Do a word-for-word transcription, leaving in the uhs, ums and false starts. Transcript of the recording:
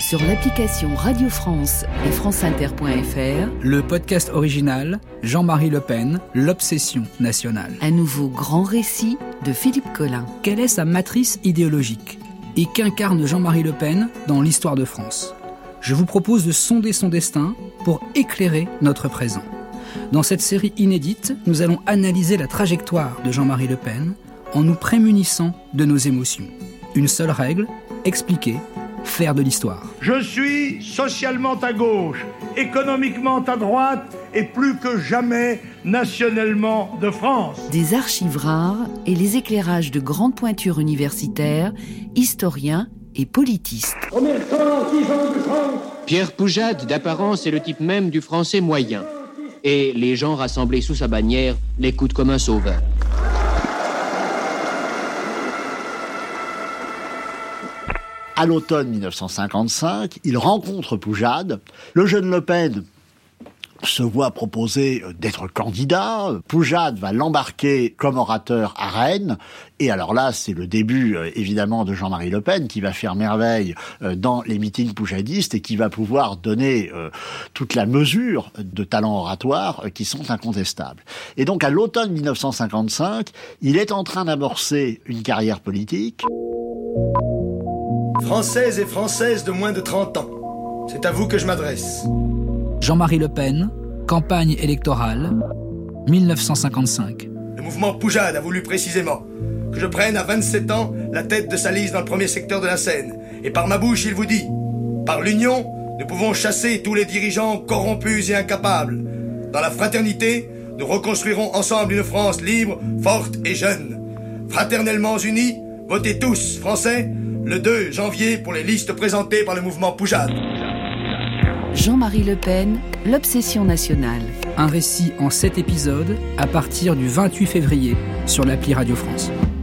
sur l'application Radio France et franceinter point f r, le podcast original Jean-Marie Le Pen, l'obsession nationale. Un nouveau grand récit de Philippe Collin. Quelle est sa matrice idéologique et qu'incarne Jean-Marie Le Pen dans l'histoire de France? Je vous propose de sonder son destin pour éclairer notre présent. Dans cette série inédite, nous allons analyser la trajectoire de Jean-Marie Le Pen en nous prémunissant de nos émotions. Une seule règle, expliquer, faire de l'histoire. Je suis socialement à gauche, économiquement à droite et plus que jamais nationalement de France. Des archives rares et les éclairages de grandes pointures universitaires, historiens et politistes. Pierre Poujade, d'apparence, est le type même du français moyen. Et les gens rassemblés sous sa bannière l'écoutent comme un sauveur. À l'automne dix-neuf cent cinquante-cinq, il rencontre Poujade. Le jeune Le Pen se voit proposer d'être candidat. Poujade va l'embarquer comme orateur à Rennes. Et alors là, c'est le début, évidemment, de Jean-Marie Le Pen, qui va faire merveille dans les meetings poujadistes et qui va pouvoir donner euh, toute la mesure de talents oratoires qui sont incontestables. Et donc, à l'automne dix-neuf cent cinquante-cinq, il est en train d'amorcer une carrière politique. Françaises et Françaises de moins de trente ans, c'est à vous que je m'adresse. Jean-Marie Le Pen, campagne électorale, dix-neuf cent cinquante-cinq. Le mouvement Poujade a voulu précisément que je prenne à vingt-sept ans la tête de sa liste dans le premier secteur de la Seine. Et par ma bouche, il vous dit, par l'union, nous pouvons chasser tous les dirigeants corrompus et incapables. Dans la fraternité, nous reconstruirons ensemble une France libre, forte et jeune. Fraternellement unis, votez tous, Français, le deux janvier pour les listes présentées par le mouvement Poujade. Jean-Marie Le Pen, l'obsession nationale. Un récit en sept épisodes à partir du vingt-huit février sur l'appli Radio France.